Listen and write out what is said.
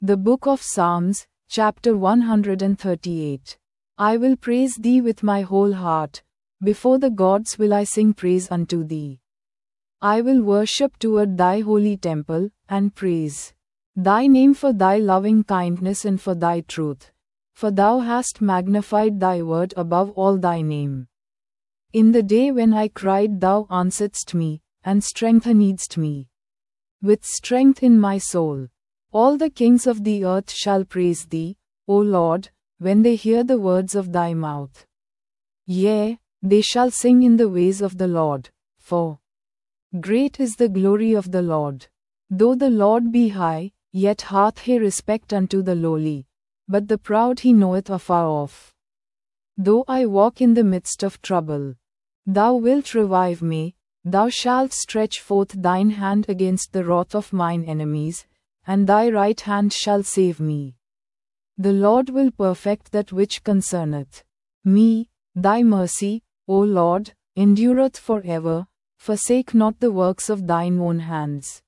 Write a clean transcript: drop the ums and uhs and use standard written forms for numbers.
The Book of Psalms, chapter 138. I will praise thee with my whole heart. Before the gods will I sing praise unto thee. I will worship toward thy holy temple, and praise thy name for thy loving kindness and for thy truth. For thou hast magnified thy word above all thy name. In the day when I cried, thou answeredst me, and strengthenedst me with strength in my soul. All the kings of the earth shall praise thee, O Lord, when they hear the words of thy mouth. Yea, they shall sing in the ways of the Lord, for great is the glory of the Lord. Though the Lord be high, yet hath he respect unto the lowly, but the proud he knoweth afar off. Though I walk in the midst of trouble, thou wilt revive me, thou shalt stretch forth thine hand against the wrath of mine enemies, and thy right hand shall save me. The Lord will perfect that which concerneth me. Thy mercy, O Lord, endureth forever. Forsake not the works of thine own hands.